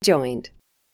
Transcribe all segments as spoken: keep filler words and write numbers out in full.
Joined.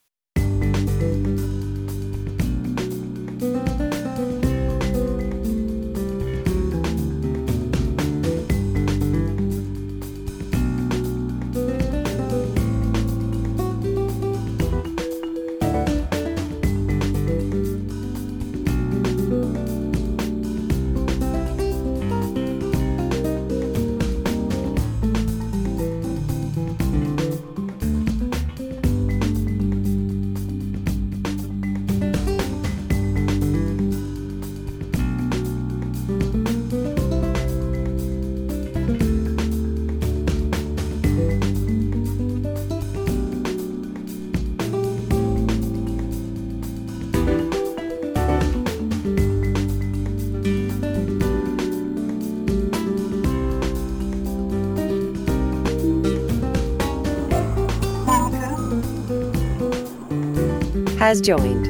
Has joined.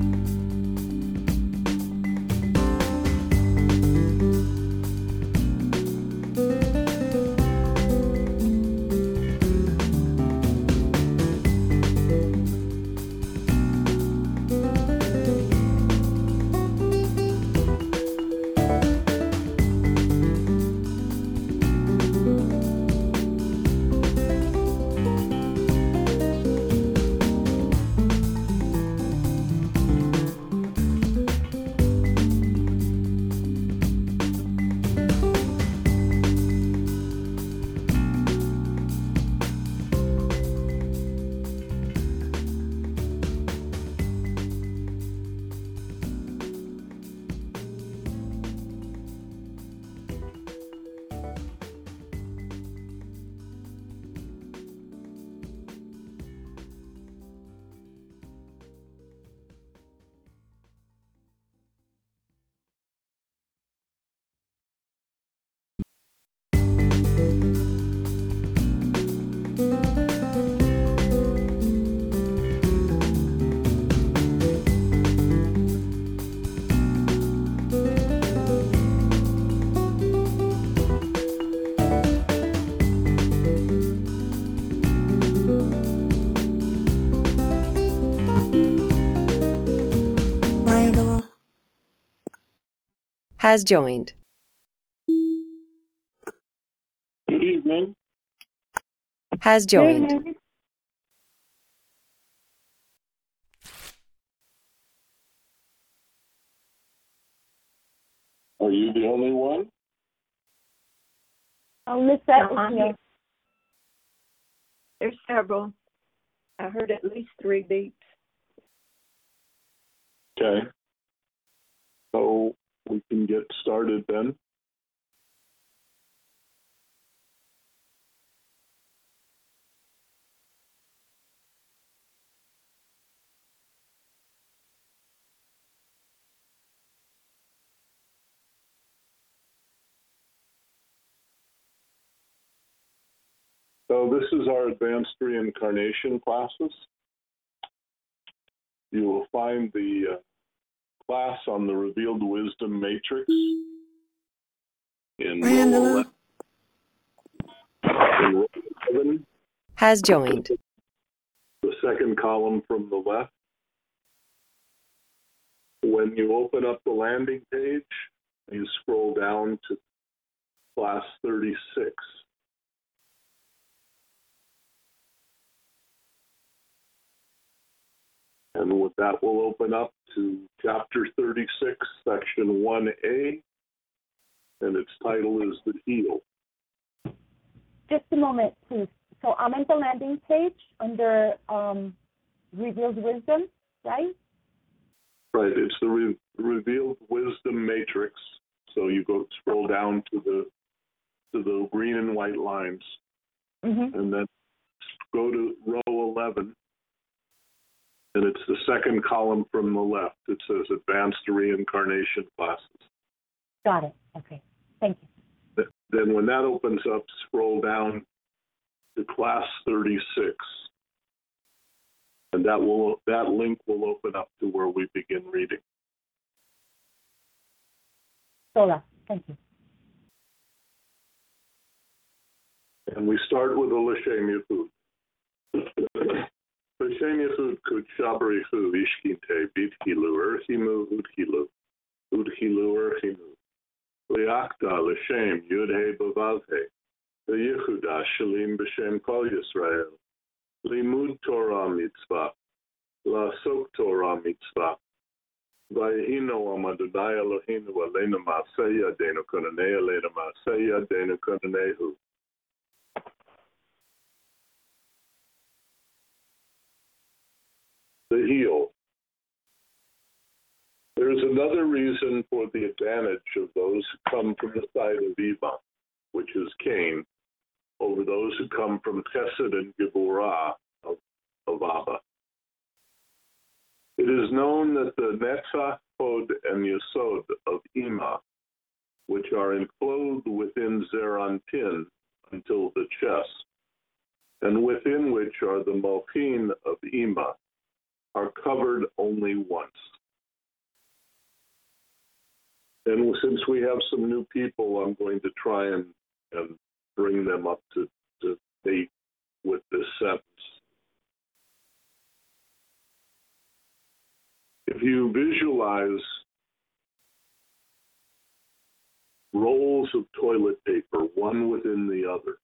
Has joined. Good evening. Has joined. Are you the only one? Oh, Lisette is here. There's several. I heard at least three beeps. Okay. So we can get started then. So this is our advanced reincarnation classes. You will find the uh, class on the revealed wisdom matrix in row eleven. Has joined. The second column from the left. When you open up the landing page, you scroll down to class thirty-six. And with that, we'll open up to chapter thirty-six, section one A, and its title is The Heal. Just a moment, please. So I'm at the landing page under um, Revealed Wisdom, right? Right, it's the re- revealed wisdom matrix. So you go scroll down to the to the green and white lines, Mm-hmm. and then go to row eleven. And it's the second column from the left. It says Advanced Reincarnation Classes. Got it. Okay. Thank you. Then when that opens up, scroll down to class thirty-six. And that will that link will open up to where we begin reading. Sola. Thank you. And we start with Olishe Mipu. Hashem Yehud Kutshabarihu Ishkinte Bitkilu Erchimu Udkilu Udkilu Erchimu Liakta L'Shem Yudhe Bavavhe Yehuda Shalim B'Shem Kol Yisrael Limud Torah Mitzvah Lasok Torah Mitzvah Vayhino Amadonai Eloheinu Aleinu Maaseh Yadeinu Konanei Aleinu Maaseh Yadeinu Konanehu. The heel. There's another reason for the advantage of those who come from the side of Eva, which is Cain, over those who come from Chesed and Geburah of, of Abba. It is known that the Netzach, Hod, and Yesod of Ima, which are enclosed within Zeranpin until the chest, and within which are the Mochin of Ima, are covered only once. And since we have some new people, I'm going to try and, and bring them up to, to date with this sentence. If you visualize rolls of toilet paper, one within the other,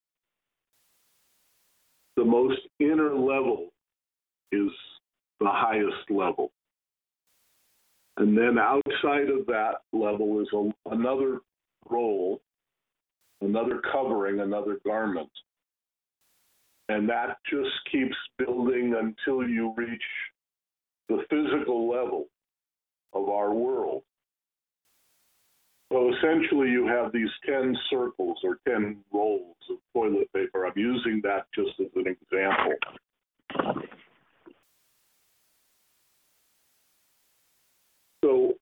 the most inner level is the highest level. And then outside of that level is a, another roll, another covering, another garment. And that just keeps building until you reach the physical level of our world. So essentially you have these ten circles or ten rolls of toilet paper. I'm using that just as an example. So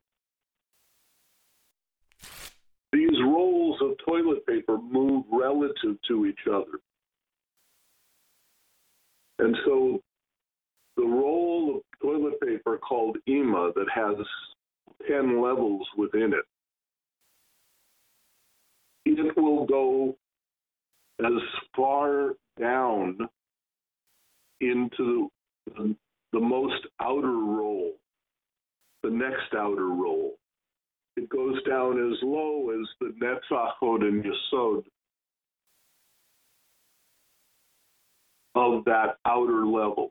these rolls of toilet paper move relative to each other. And so the roll of toilet paper called Ima that has ten levels within it, it will go as far down into the, the most outer roll, the next outer roll. It goes down as low as the Netzach, Hod, and Yesod of that outer level.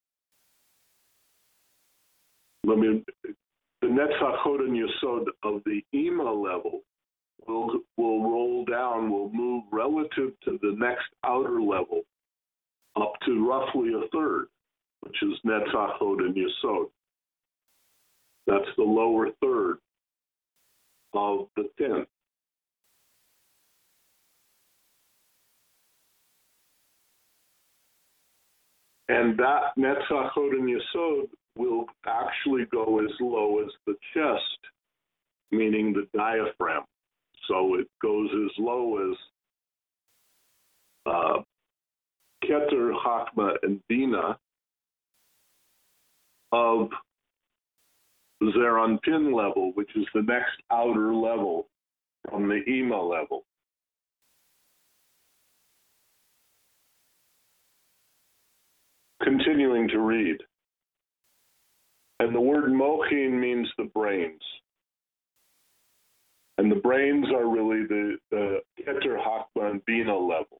I mean, the Netzach, Hod, and Yesod of the Ima level will will roll down, will move relative to the next outer level up to roughly a third, which is Netzach, Hod, and Yesod. That's the lower third of the ten. And that Netzach, Hod, and Yesod will actually go as low as the chest, meaning the diaphragm. So it goes as low as uh, Keter, Chachma, and Bina of Zeranpin level, which is the next outer level from the Ima level. Continuing to read. And the word mochin means the brains. And the brains are really the, the Keter, Chachma, and Bina level.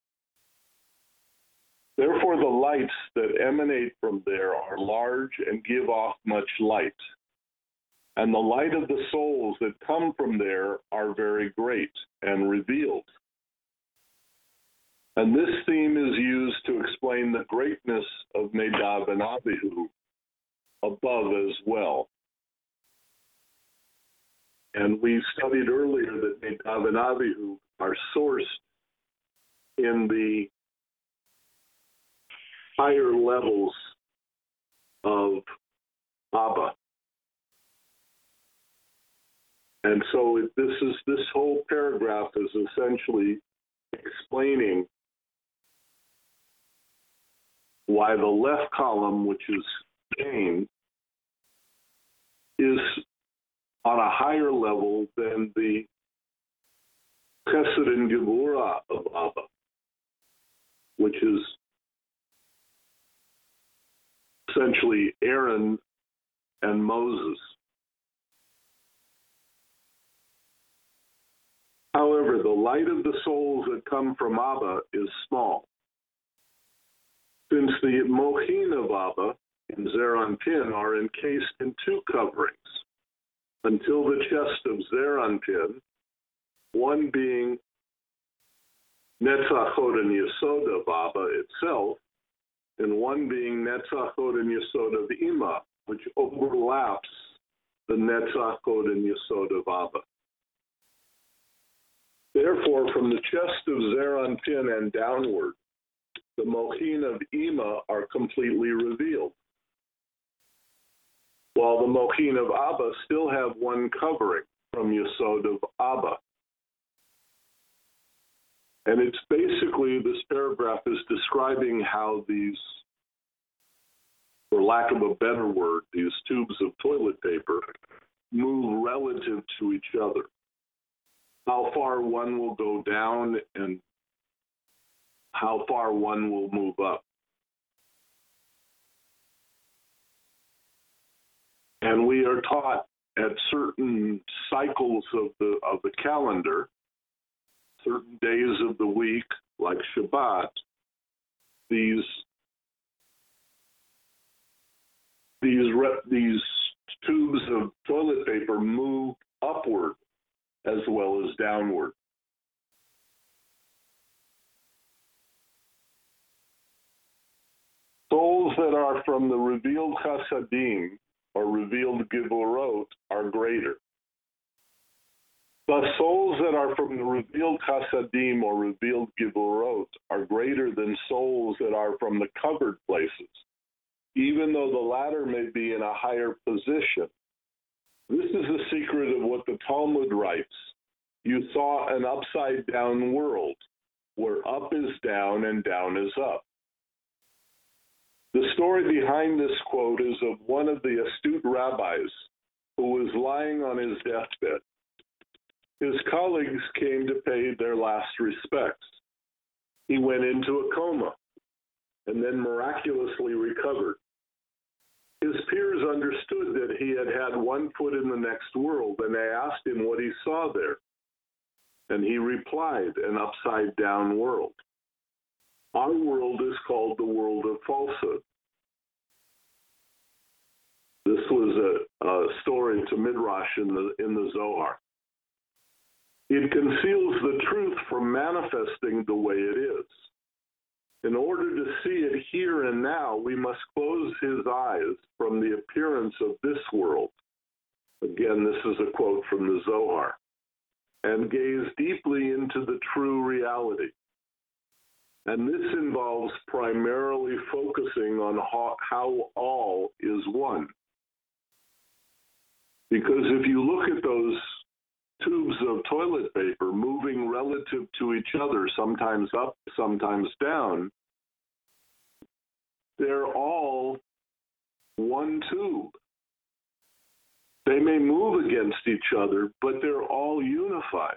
Therefore, the lights that emanate from there are large and give off much light. And the light of the souls that come from there are very great and revealed. And this theme is used to explain the greatness of Nadav and Abihu above as well. And we studied earlier that Nadav and Abihu are sourced in the higher levels of Abba. And so it, this is this whole paragraph is essentially explaining why the left column, which is Cain, is on a higher level than the Chesed and Geburah of Abba, which is essentially Aaron and Moses. However, the light of the souls that come from Abba is small. Since the Mochin of Abba in Zeir Anpin are encased in two coverings, until the chest of Zeir Anpin, one being Netzach Hod and Yesod of Abba itself, and one being Netzach Hod and Yesod of Ima, which overlaps the Netzach Hod and Yesod of Abba. Therefore, from the chest of Zeir Anpin and downward, the Mochin of Ima are completely revealed, while the Mochin of Abba still have one covering from Yesod of Abba. And it's basically, this paragraph is describing how these, for lack of a better word, these tubes of toilet paper move relative to each other. How far one will go down and how far one will move up. And we are taught at certain cycles of the of the calendar, certain days of the week, like Shabbat, these these these tubes of toilet paper move upward as well as downward. Souls that are from the revealed Chasadim or revealed Givorot are greater. But souls that are from the revealed Chasadim or revealed Givorot are greater than souls that are from the covered places, even though the latter may be in a higher position. This is the secret of what the Talmud writes. You saw an upside-down world, where up is down and down is up. The story behind this quote is of one of the astute rabbis who was lying on his deathbed. His colleagues came to pay their last respects. He went into a coma and then miraculously recovered. His peers understood that he had had one foot in the next world, and they asked him what he saw there. And he replied, an upside-down world. Our world is called the world of falsehood. This was a, a story to Midrash in the, in the Zohar. It conceals the truth from manifesting the way it is. In order to see it here and now, we must close his eyes from the appearance of this world. Again, this is a quote from the Zohar. And gaze deeply into the true reality. And this involves primarily focusing on how, how all is one. Because if you look at those tubes of toilet paper moving relative to each other, sometimes up, sometimes down, they're all one tube. They may move against each other, but they're all unified.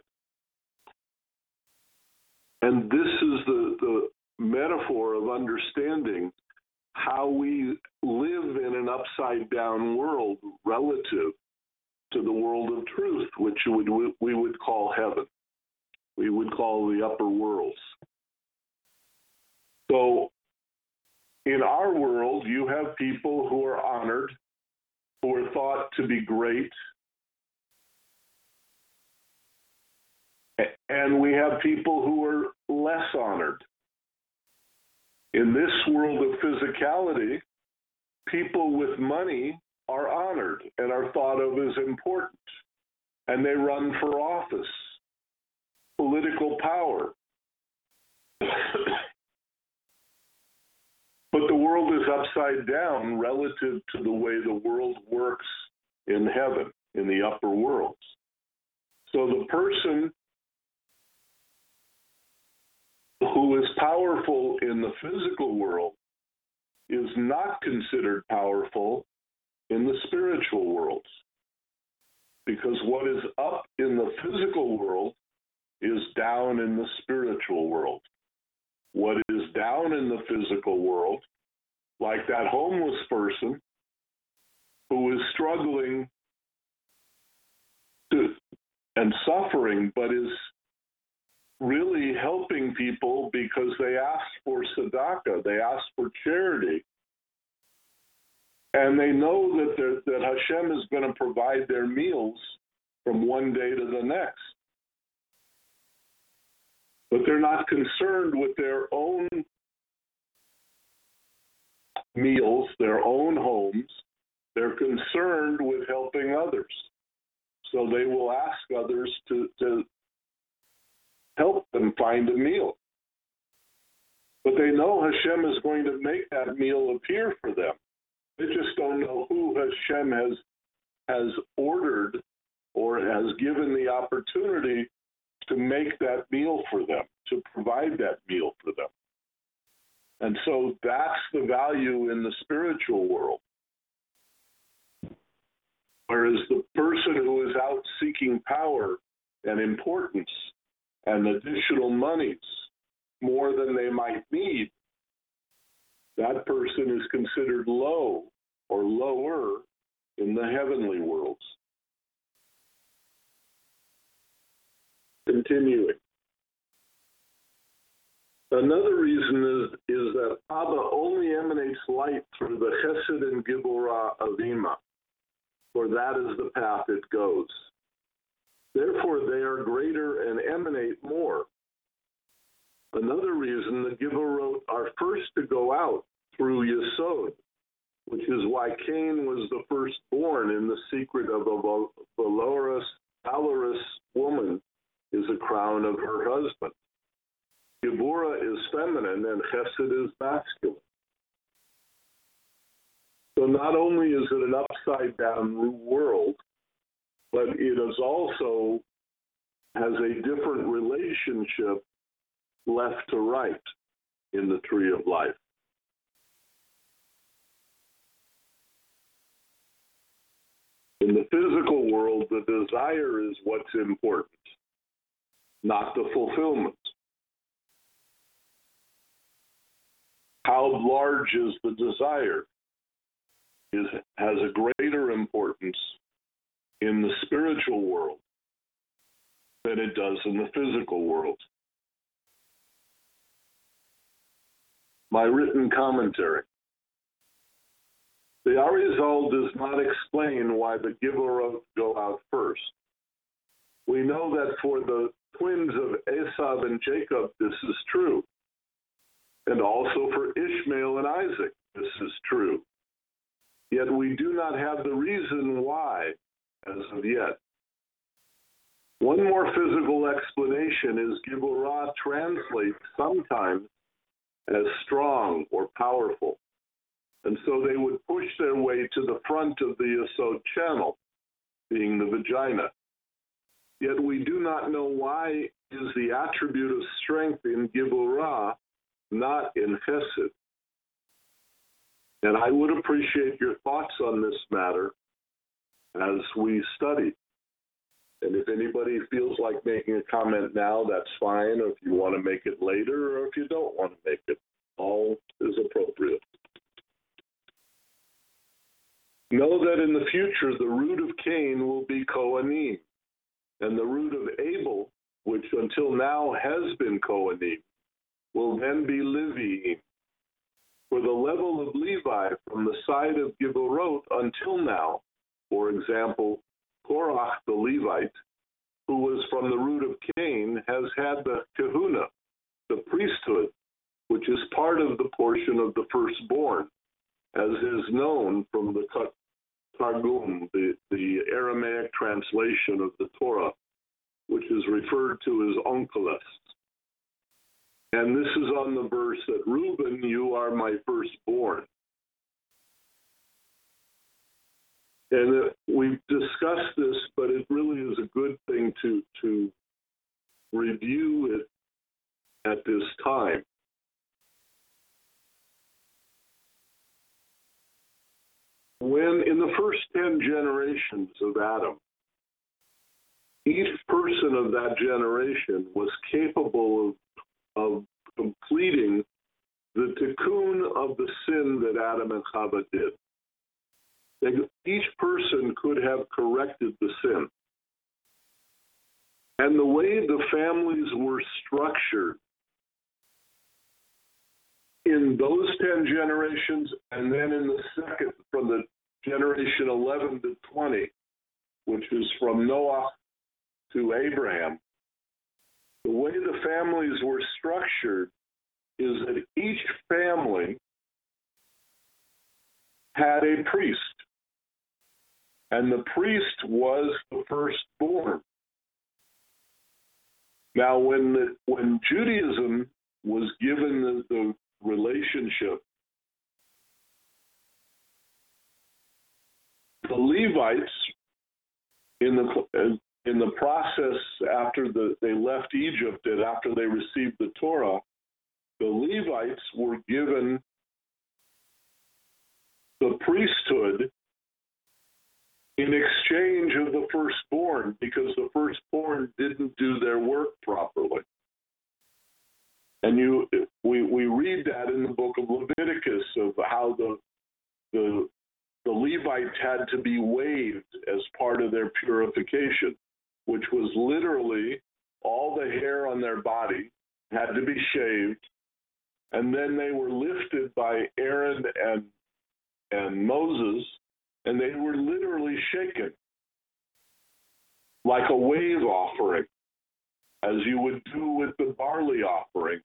And this is the, the metaphor of understanding how we live in an upside-down world relative to the world of truth, which would, we would call heaven. We would call the upper worlds. So in our world, you have people who are honored, who are thought to be great, and we have people who are less honored. In this world of physicality, people with money are honored and are thought of as important, and they run for office, political power. But the world is upside down relative to the way the world works in heaven, in the upper worlds. So the person who is powerful in the physical world is not considered powerful in the spiritual worlds. Because what is up in the physical world is down in the spiritual world. What is down in the physical world, like that homeless person who is struggling to, and suffering, but is really helping people because they ask for tzedakah, they ask for charity, and they know that that Hashem is going to provide their meals from one day to the next. But they're not concerned with their own meals, their own homes. They're concerned with helping others. So they will ask others to, to help them find a meal. But they know Hashem is going to make that meal appear for them. They just don't know who Hashem has, has ordered or has given the opportunity to make that meal for them, to provide that meal for them. And so that's the value in the spiritual world. Whereas the person who is out seeking power and importance and additional monies more than they might need, that person is considered low or lower in the heavenly worlds. Continuing. Another reason is, is that Abba only emanates light through the Chesed and Giborah of Ima, for that is the path it goes. Therefore, they are greater and emanate more. Another reason the Giborot are first to go out through Yesod, which is why Cain was the firstborn in the secret of a valorous, valorous woman is a crown of her husband. Giborah is feminine and Chesed is masculine. So not only is it an upside-down world, but it is also has a different relationship left to right in the tree of life. In the physical world, the desire is what's important, not the fulfillment. How large is the desire is, has a greater importance in the spiritual world than it does in the physical world. My written commentary. The Arizal does not explain why the Giborot go out first. We know that for the twins of Esav and Jacob, this is true. And also for Ishmael and Isaac, this is true. Yet we do not have the reason why as of yet. One more physical explanation is Giborah translates sometimes as strong or powerful. And so they would push their way to the front of the Yesod channel, being the vagina. Yet we do not know why is the attribute of strength in Giborah not in Chesed. And I would appreciate your thoughts on this matter as we study. And if anybody feels like making a comment now, that's fine. Or if you want to make it later, or if you don't want to make it, all is appropriate. Know that in the future, the root of Cain will be Kohanim, and the root of Abel, which until now has been Kohanim, will then be Leviim. For the level of Levi from the side of Giborot until now, for example, Korach the Levite, who was from the root of Cain, has had the Kehuna, the priesthood, which is part of the portion of the firstborn, as is known from the Targum, the, the Aramaic translation of the Torah, which is referred to as Onkelos. And this is on the verse that, Reuben, you are my firstborn. And uh, we've discussed this, but it really is a good thing to, to review it at this time. When in the first ten generations of Adam, each person of that generation was capable of, of completing the tikkun of the sin that Adam and Chava did. They, each person could have corrected the sin. And the way the families were structured in those ten generations, and then in the second, from the generation eleven to twenty, which is from Noah to Abraham, the way the families were structured is that each family had a priest, and the priest was the firstborn. Now, when the, when Judaism was given the, the relationship, the Levites, in the in the process after the, they left Egypt and after they received the Torah, the Levites were given the priesthood in exchange of the firstborn, because the firstborn didn't do their work properly. And you, we we read that in the book of Leviticus of how the the the Levites had to be waved as part of their purification, which was literally all the hair on their body had to be shaved, and then they were lifted by Aaron and and Moses, and they were literally shaken like a wave offering, as you would do with the barley offering.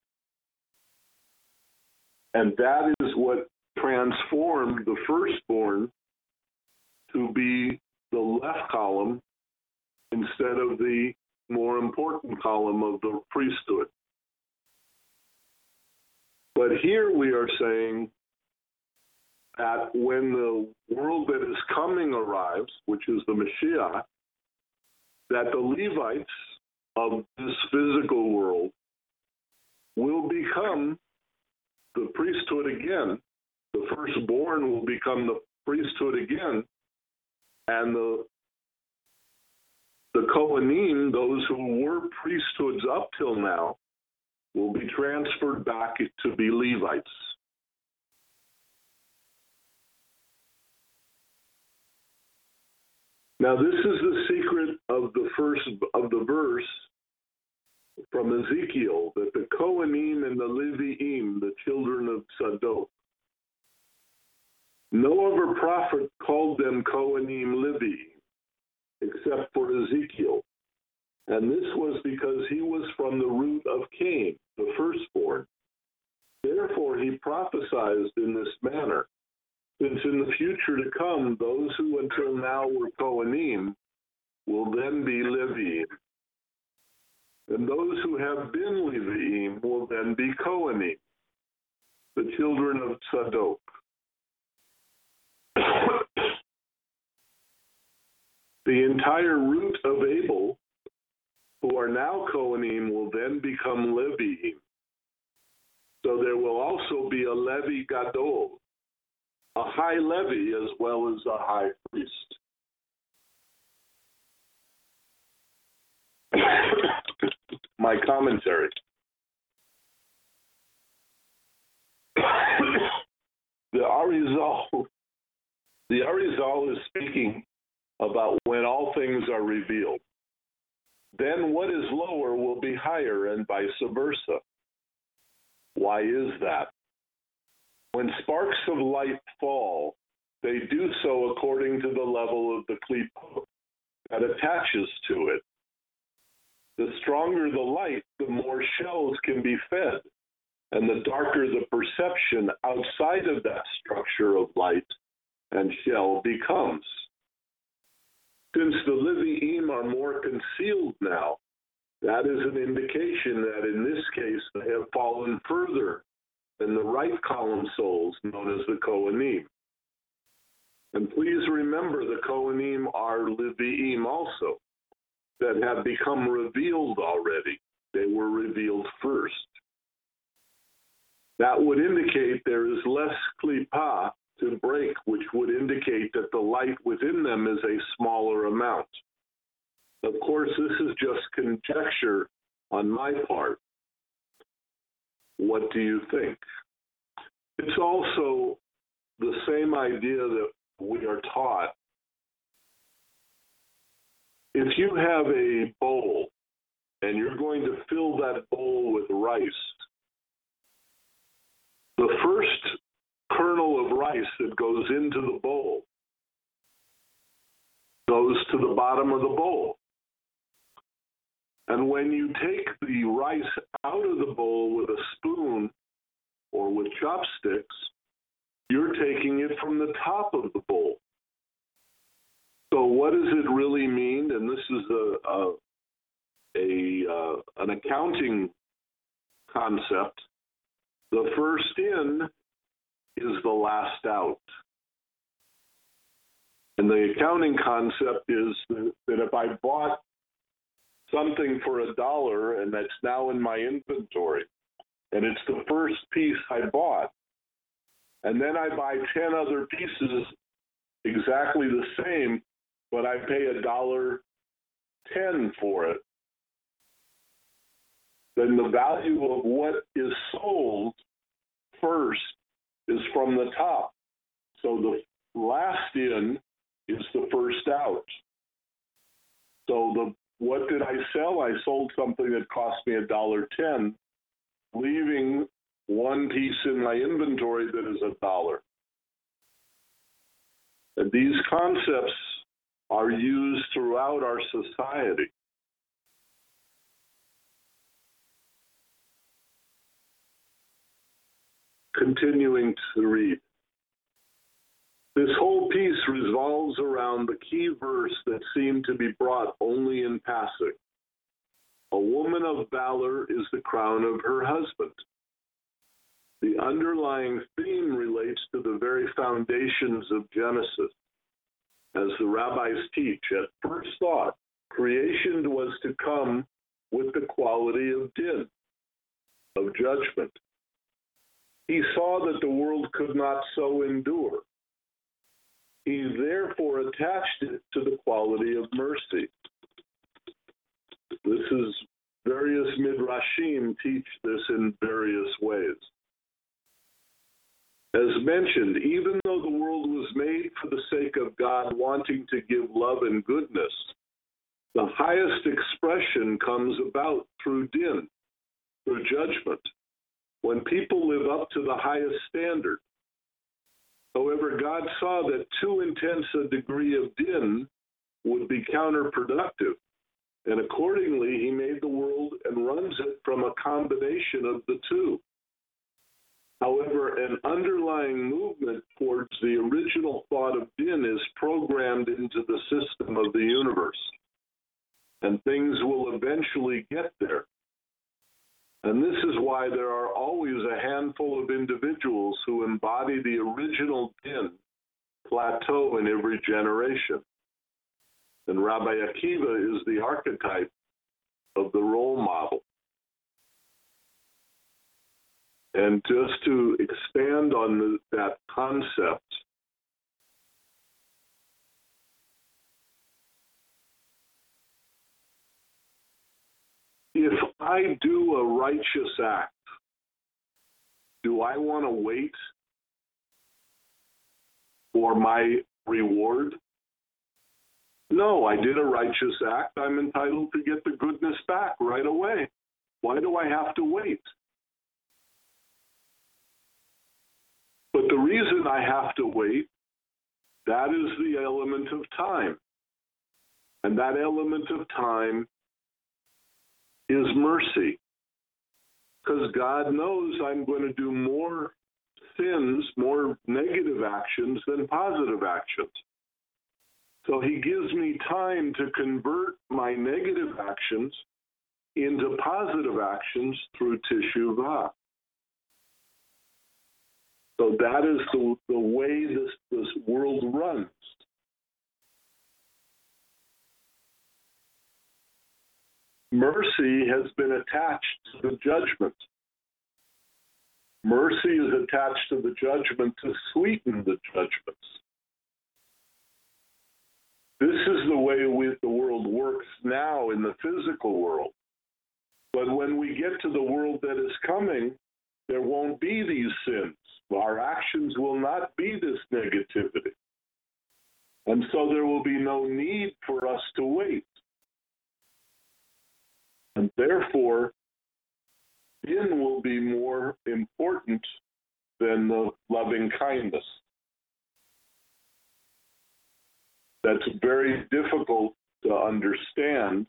And that is what transformed the firstborn to be the left column instead of the more important column of the priesthood. But here we are saying that when the world that is coming arrives, which is the Mashiach, that the Levites of this physical world will become the priesthood again. The firstborn will become the priesthood again, and the the Kohanim, those who were priesthoods up till now, will be transferred back to be Levites. Now, this is the secret of the first of the verse from Ezekiel, that the Kohanim and the Leviim, the children of Tzadok, no other prophet called them Kohanim Leviim, except for Ezekiel. And this was because he was from the root of Cain, the firstborn. Therefore, he prophesied in this manner, since in the future to come, those who until now were Kohanim will then be Leviim. And those who have been Leviim will then be Kohanim, the children of Tzadok. The entire root of Abel, who are now Kohanim, will then become Leviim. So there will also be a Levi Gadol, a high Levi as well as a high priest. My commentary. The Arizal, the Arizal is speaking about when all things are revealed. Then what is lower will be higher, and vice versa. Why is that? When sparks of light fall, they do so according to the level of the klipa that attaches to it. The stronger the light, the more shells can be fed, and the darker the perception outside of that structure of light and shell becomes. Since the Leviim are more concealed now, that is an indication that in this case they have fallen further than the right column souls known as the Kohanim. And please remember, the Kohanim are Leviim also, that have become revealed already. They were revealed first. That would indicate there is less klipa to break, which would indicate that the light within them is a smaller amount. Of course, this is just conjecture on my part. What do you think? It's also the same idea that we are taught. If you have a bowl and you're going to fill that bowl with rice, the first kernel of rice that goes into the bowl goes to the bottom of the bowl. And when you take the rice out of the bowl with a spoon or with chopsticks, you're taking it from the top of the bowl. So what does it really mean? And this is a, a, a uh, an accounting concept. The first in is the last out. And the accounting concept is that, that if I bought something for a dollar and that's now in my inventory, and it's the first piece I bought, and then I buy ten other pieces exactly the same, but I pay a dollar ten for it, then the value of what is sold first is from the top. So the last in is the first out. So the what did I sell? I sold something that cost me a dollar ten, leaving one piece in my inventory that is a dollar. And these concepts are used throughout our society. Continuing to read. This whole piece revolves around the key verse that seemed to be brought only in passing. A woman of valor is the crown of her husband. The underlying theme relates to the very foundations of Genesis. As the rabbis teach, at first thought, creation was to come with the quality of din, of judgment. He saw that the world could not so endure. He therefore attached it to the quality of mercy. This is, various midrashim teach this in various ways. As mentioned, even though the world was made for the sake of God wanting to give love and goodness, the highest expression comes about through din, through judgment, when people live up to the highest standard. However, God saw that too intense a degree of din would be counterproductive, and accordingly, he made the world and runs it from a combination of the two. However, an underlying movement towards the original thought of din is programmed into the system of the universe, and things will eventually get there. And this is why there are always a handful of individuals who embody the original din plateau in every generation. And Rabbi Akiva is the archetype of the role model. And just to expand on the, that concept, if I do a righteous act, do I want to wait for my reward? No, I did a righteous act. I'm entitled to get the goodness back right away. Why do I have to wait? But the reason I have to wait, that is the element of time. And that element of time is mercy. Because God knows I'm going to do more sins, more negative actions than positive actions. So he gives me time to convert my negative actions into positive actions through teshuvah. So that is the, the way this, this world runs. Mercy has been attached to the judgment. Mercy is attached to the judgment to sweeten the judgments. This is the way we, the world works now in the physical world. But when we get to the world that is coming, there won't be these sins. our actions will not be this negativity. And so there will be no need for us to wait. And therefore, din will be more important than the loving kindness. That's very difficult to understand.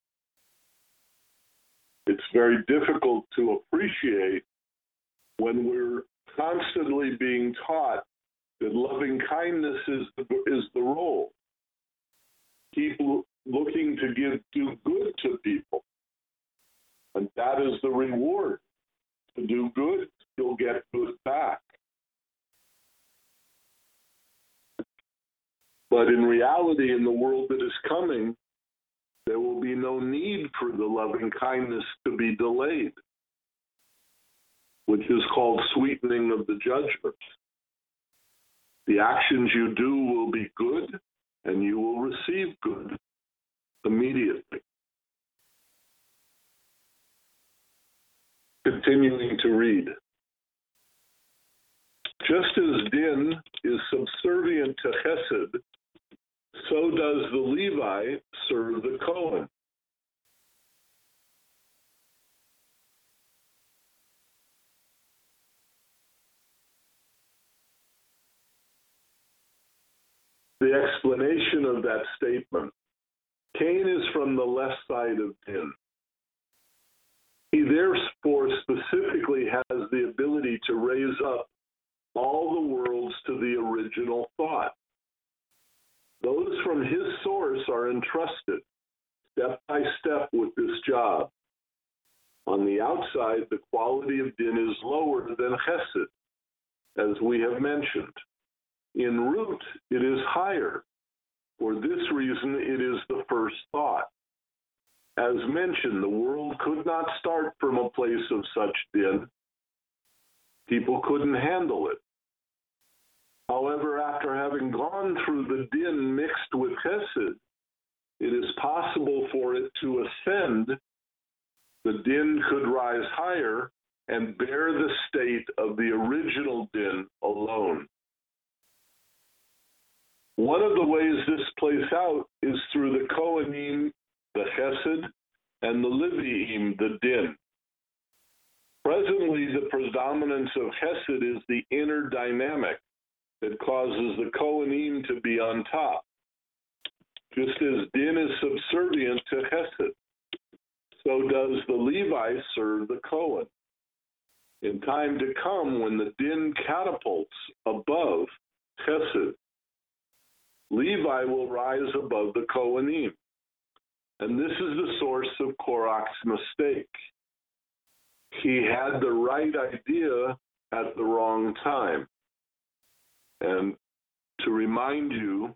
It's very difficult to appreciate when we're constantly being taught that loving kindness is the, is the role. Keep looking to give do good to people. And that is the reward. To do good, you'll get good back. But in reality, in the world that is coming, there will be no need for the loving kindness to be delayed, which is called sweetening of the judgment. The actions you do will be good, and you will receive good immediately. Continuing to read. Just as din is subservient to chesed, so does the Levi serve the Kohen. The explanation of that statement. Cain is from the left side of din. He therefore specifically has the ability to raise up all the worlds to the original thought. Those from his source are entrusted step by step with this job. On the outside, the quality of din is lower than chesed, as we have mentioned. In root, it is higher. For this reason, it is the first thought. As mentioned, the world could not start from a place of such din. People couldn't handle it. However, after having gone through the din mixed with chesed, it is possible for it to ascend. The din could rise higher and bear the state of the original din alone. One of the ways this plays out is through the Kohanim, the chesed, and the Leviim, the din. Presently, the predominance of chesed is the inner dynamic that causes the Kohanim to be on top. Just as din is subservient to chesed, so does the Levi serve the Kohen. In time to come, when the din catapults above chesed, Levi will rise above the Kohanim. And this is the source of Korach's mistake. He had the right idea at the wrong time. And to remind you,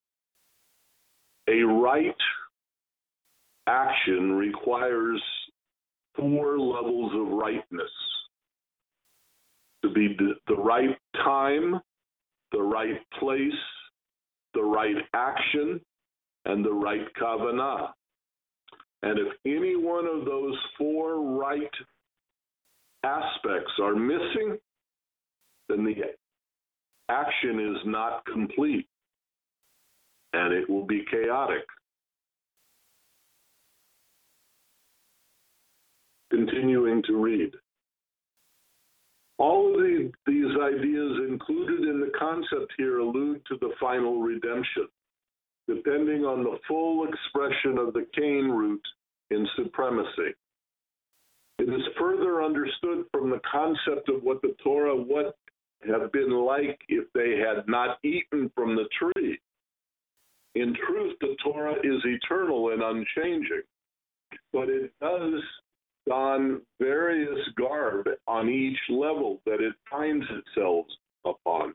a right action requires four levels of rightness. To be the right time, the right place, the right action, and the right kavanah. And if any one of those four right aspects are missing, then the action is not complete, and it will be chaotic. Continuing to read. All of the, these ideas included in the concept here allude to the final redemption, depending on the full expression of the Cain root in supremacy. It is further understood from the concept of what the Torah would have been like if they had not eaten from the tree. In truth, the Torah is eternal and unchanging, but it does don various garb on each level that it finds itself upon.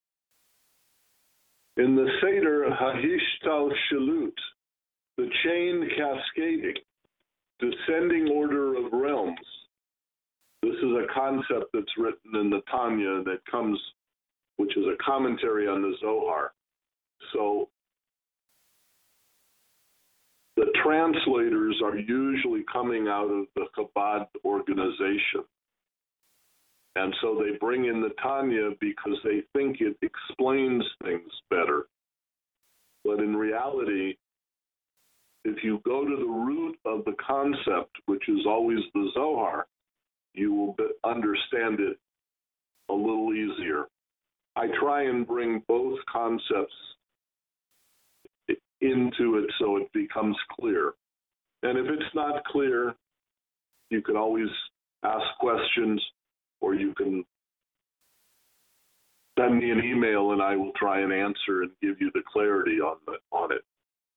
In the Seder Hahishtalshelut, the chain cascading, descending order of realms, this is a concept that's written in the Tanya that comes, which is a commentary on the Zohar. So the translators are usually coming out of the Chabad organization. And so they bring in the Tanya because they think it explains things better. But in reality, if you go to the root of the concept, which is always the Zohar, you will understand it a little easier. I try and bring both concepts into it so it becomes clear. And if it's not clear, you can always ask questions, or you can send me an email and I will try and answer and give you the clarity on the, on it.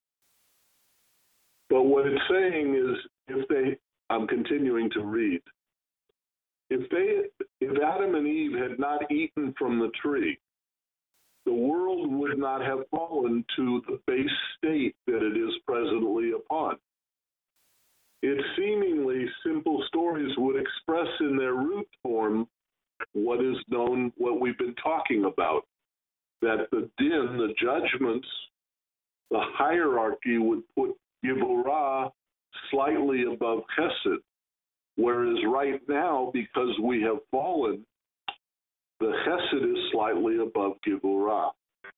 But what it's saying is, if they, I'm continuing to read, if they, if Adam and Eve had not eaten from the tree, the world would not have fallen to the base state that it is presently upon. Its seemingly simple stories would express in their root form what is known, what we've been talking about, that the din, the judgments, the hierarchy would put Givorah slightly above Chesed, whereas right now, because we have fallen, the Chesed is slightly above Givorah.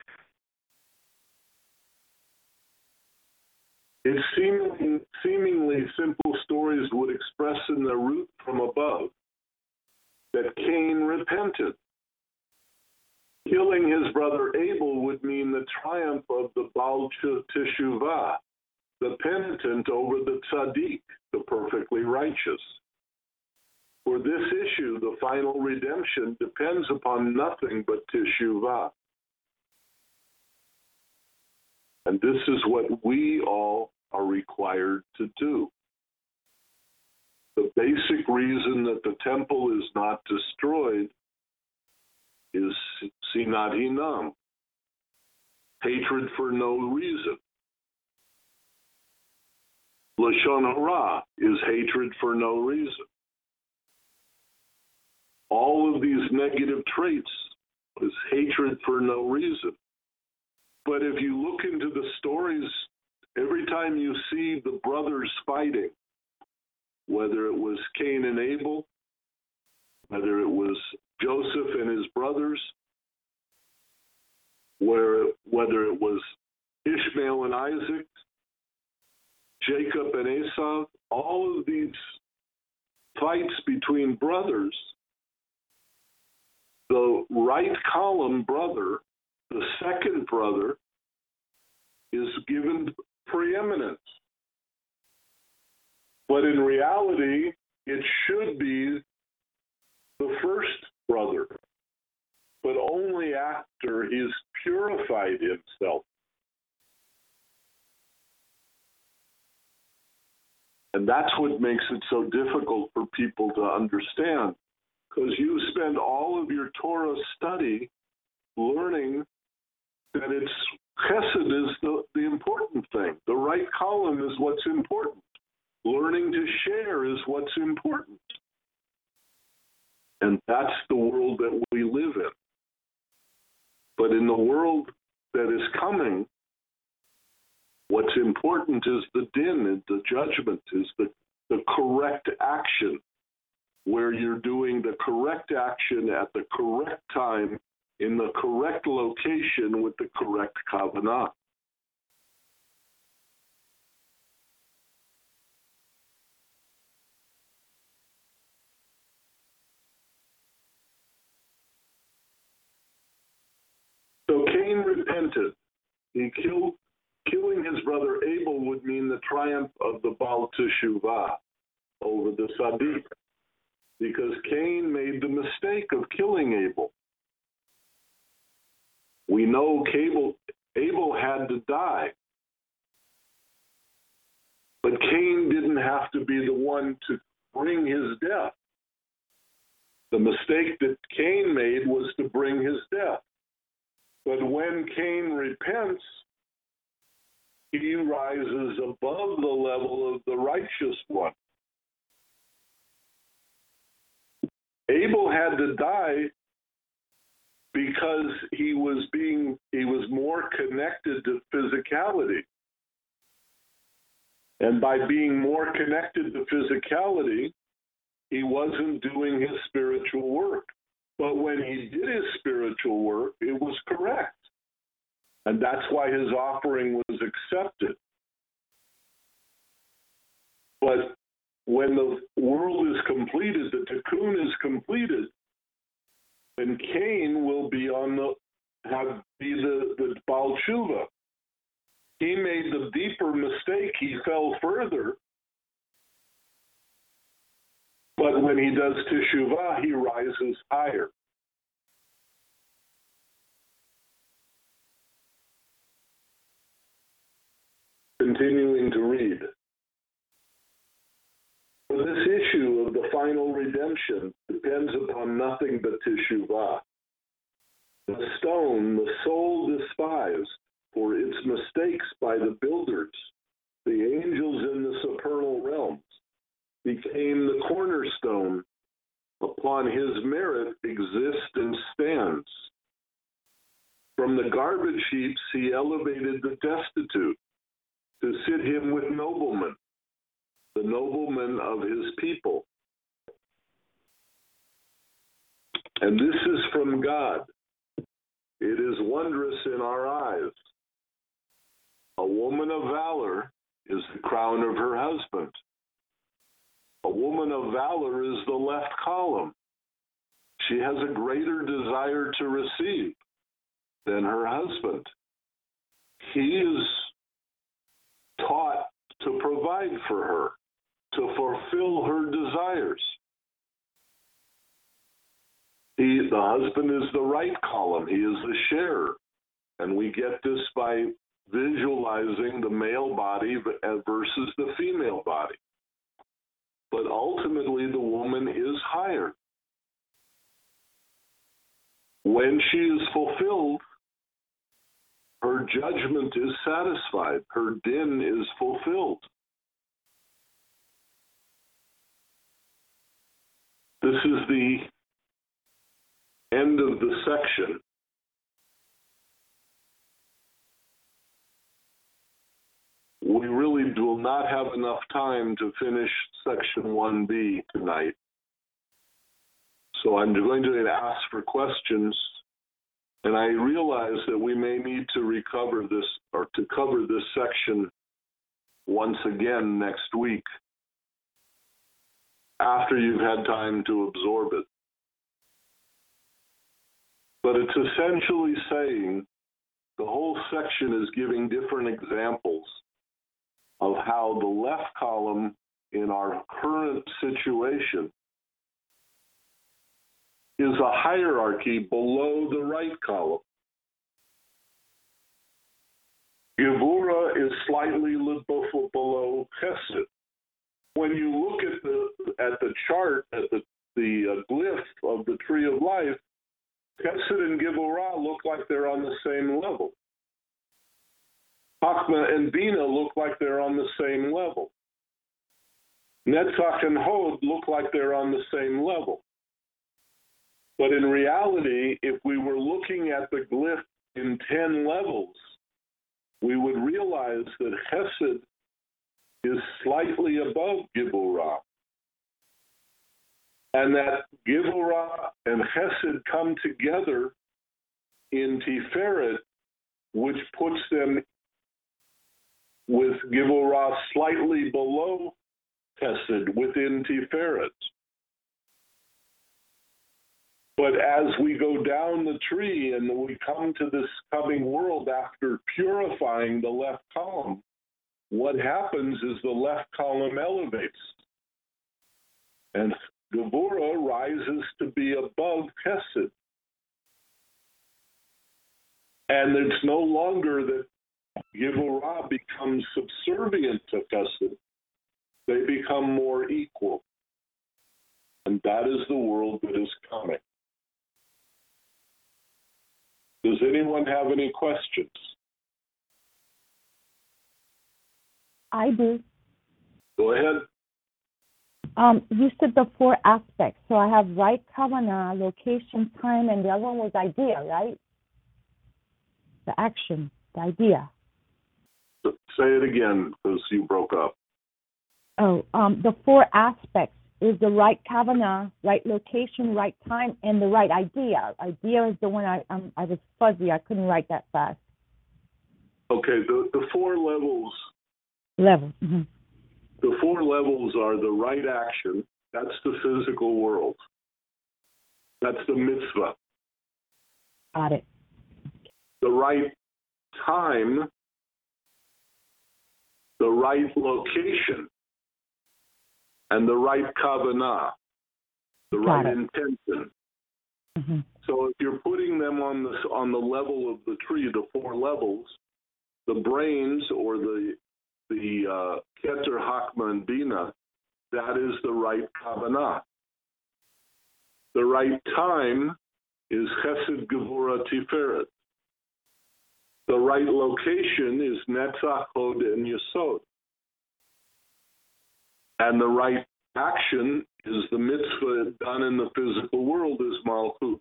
Its seemingly, seemingly simple stories would express in their root from above that Cain repented. Killing his brother Abel would mean the triumph of the Baal Teshuvah, the penitent over the tzaddik, the perfectly righteous. For this issue, the final redemption depends upon nothing but teshuvah. And this is what we all are required to do. The basic reason that the temple is not destroyed is sinat hinam, hatred for no reason. Lashon hara is hatred for no reason. All of these negative traits is hatred for no reason. But if you look into the stories, every time you see the brothers fighting, whether it was Cain and Abel, whether it was Joseph and his brothers, where, whether it was Ishmael and Isaac, Jacob and Esau, all of these fights between brothers, the right column brother, the second brother, is given preeminence. But in reality, it should be the first brother, but only after he's purified himself. And that's what makes it so difficult for people to understand, because you spend all of your Torah study learning that it's chesed is the, the important thing. The right column is what's important. Learning to share is what's important. And that's the world that we live in. But in the world that is coming, what's important is the din, the judgment, is the, the correct action, where you're doing the correct action at the correct time, in the correct location with the correct kavanah. So Cain repented. He killed, killing his brother Abel would mean the triumph of the Baal Teshuvah over the Tzaddik, because Cain made the mistake of killing Abel. We know Abel, Abel had to die, but Cain didn't have to be the one to bring his death. The mistake that Cain made was to bring his death. But when Cain repents, he rises above the level of the righteous one. Abel had to die because he was being he was more connected to physicality. And by being more connected to physicality, he wasn't doing his spiritual work. But when he did his spiritual work, it was correct. And that's why his offering was accepted. But when the world is completed, the tikkun is completed, then Cain will be on the have be the, the Baal Tshuva. He made the deeper mistake, he fell further. But when he does teshuvah, he rises higher. Continuing to read. This issue of the final redemption depends upon nothing but teshuvah. The stone the soul despised for its mistakes by the builders, the angels in the supernal realms, became the cornerstone. Upon his merit exists and stands. From the garbage heaps he elevated the destitute to sit him with noblemen, the noblemen of his people. And this is from God. It is wondrous in our eyes. A woman of valor is the crown of her husband. A woman of valor is the left column. She has a greater desire to receive than her husband. He is taught to provide for her, to fulfill her desires. He, the husband is the right column. He is the sharer. And we get this by visualizing the male body versus the female body. But ultimately, the woman is higher. When she is fulfilled, her judgment is satisfied. Her din is fulfilled. This is the end of the section. We really will not have enough time to finish section one B tonight. So I'm going to ask for questions, and I realize that we may need to recover this or to cover this section once again next week after you've had time to absorb it. But it's essentially saying the whole section is giving different examples of how the left column in our current situation is a hierarchy below the right column. Gevura is slightly below Chesed. When you look at the at the chart, at the, the uh, glyph of the tree of life, Chesed and Gevura look like they're on the same level. Chachma and Bina look like they're on the same level. Netzach and Hod look like they're on the same level. But in reality, if we were looking at the glyph in ten levels, we would realize that Chesed is slightly above Gevura. And that Gevura and Chesed come together in Tiferet, which puts them with Gevura slightly below Chesed within Tiferet. But as we go down the tree and we come to this coming world after purifying the left column, what happens is the left column elevates. And Gevura rises to be above Chesed. And it's no longer that Gevura becomes subservient to Chesed. They become more equal. And that is the world that is coming. Does anyone have any questions? I do. Go ahead. Um, you said the four aspects. So I have right kavanah, location, time, and the other one was idea, right? The action, the idea. Say it again, because you broke up. Oh, um, the four aspects. is the right kavanah, right location, right time, and the right idea. Idea is the one I um, I was fuzzy. I couldn't write that fast. Okay, the, the four levels. Level. Mm-hmm. The four levels are the right action. That's the physical world. That's the mitzvah. Got it. The right time. The right location. And the right kavanah. The Got right it. intention. Mm-hmm. So if you're putting them on the on the level of the tree, the four levels, the brains or the the uh, Keter, Hakma, and Bina, that is the right kavanah. The right time is Chesed, Gevurah, Tiferet. The right location is Netzach, Hod, and Yesod. And the right action is the mitzvah done in the physical world is Malchut.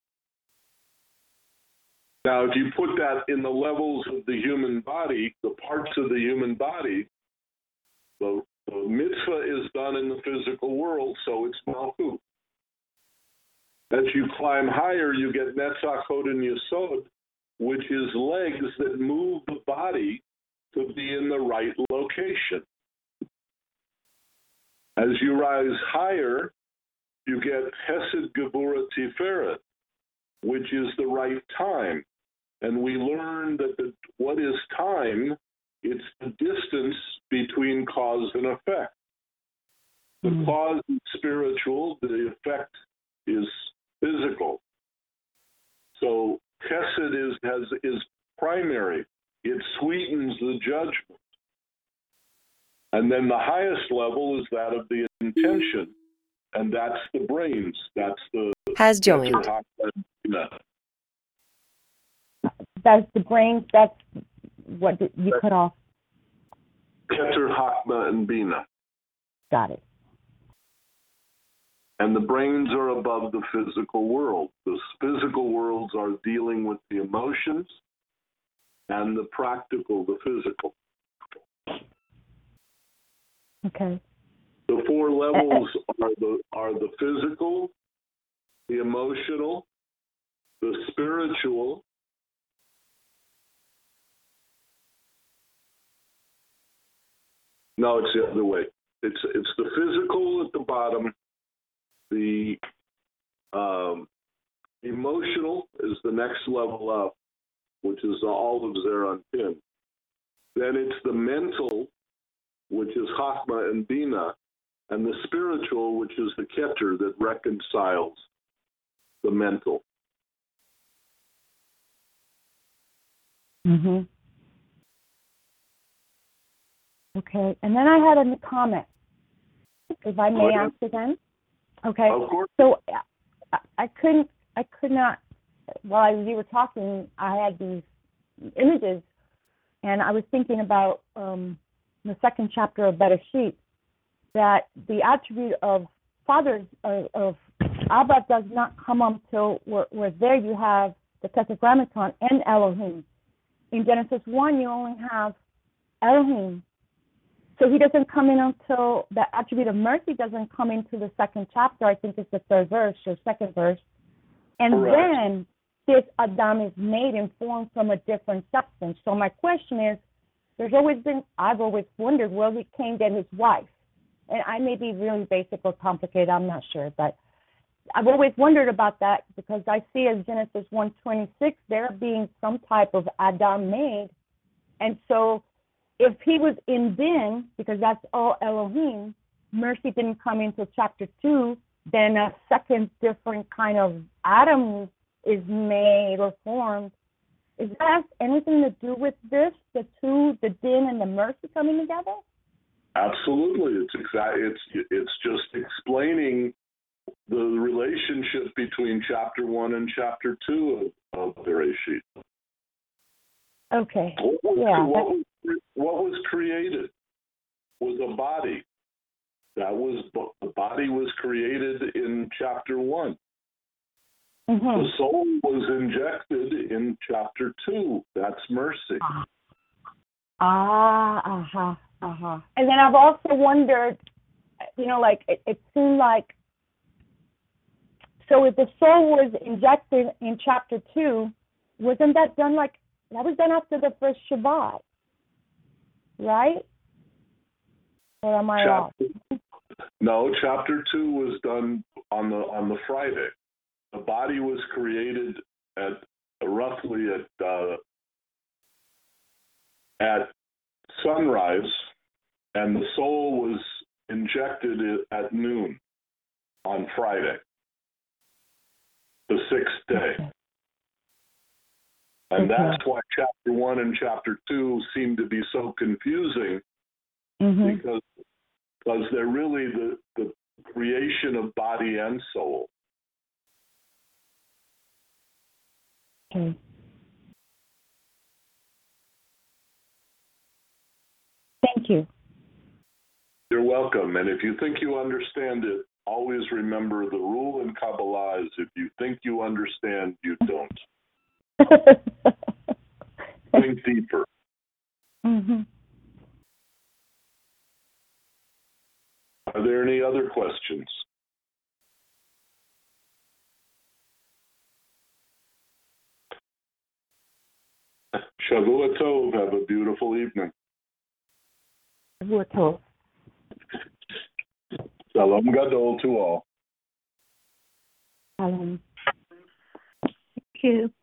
Now, if you put that in the levels of the human body, the parts of the human body, the, the mitzvah is done in the physical world, so it's Malchut. As you climb higher, you get Netzach, Hod, and Yesod, which is legs that move the body to be in the right location. As you rise higher, you get Chesed, Gevurah, Tiferet, which is the right time. And we learn that the, what is time? It's the distance between cause and effect. The mm-hmm. cause is spiritual, the effect is physical. So Chesed is, has, is primary. It sweetens the judgment. And then the highest level is that of the intention, and that's the brains. That's the has joined. That's the brains. That's what did you cut off. Keter, Hakma, and Bina. Got it. And the brains are above the physical world. The physical worlds are dealing with the emotions, and the practical, the physical. Okay. The four levels are the are the physical, the emotional, the spiritual, no, it's the other way. It's it's the physical at the bottom, the um, emotional is the next level up, which is the olive Zeranpin. Then it's the mental, which is Chachma and Bina, and the spiritual, which is the Keter that reconciles the mental. Mm-hmm. Okay, and then I had a comment, if I may ask again. Okay. Of course. So I, I couldn't, I could not, while you were talking, I had these images, and I was thinking about um, the second chapter of Bereshit, that the attribute of Father, of, of Abba, does not come until where, where there you have the Tetragrammaton and Elohim. In Genesis one, you only have Elohim. So he doesn't come in until the attribute of mercy doesn't come into the second chapter. I think it's the third verse or second verse. And Correct. Then this Adam is made and formed from a different substance. So my question is, there's always been, I've always wondered where he came get his wife. And I may be really basic or complicated, I'm not sure. But I've always wondered about that because I see as Genesis one twenty-six, there being some type of Adam made. And so if he was in Din, because that's all Elohim, mercy didn't come into chapter two, then a second different kind of Adam is made or formed. Is that anything to do with this, the two, the Din and the mercy coming together? Absolutely. It's exactly. It's it's just explaining the relationship between chapter one and chapter two of, of Bereshit. Okay. What was, yeah. What was, what was created was a body. That was the body was created in chapter one. Mm-hmm. The soul was injected in chapter two. That's mercy. Ah, uh-huh, uh-huh. And then I've also wondered, you know, like it, it seemed like, so if the soul was injected in chapter two, wasn't that done like, that was done after the first Shabbat, right? Or am I off? Chapter, no, chapter two was done on the on the Friday. The body was created at roughly at uh, at sunrise, and the soul was injected at noon on Friday, the sixth day. And Okay. that's why chapter one and chapter two seem to be so confusing, Mm-hmm. because because they're really the, the creation of body and soul. Okay. Thank you. You're welcome. And if you think you understand it, always remember the rule in Kabbalah is if you think you understand, you don't. Think deeper. Mm-hmm. Are there any other questions? Shavua Tov. Have a beautiful evening. We're told. Shalom Gadol to all. Um, Thank you.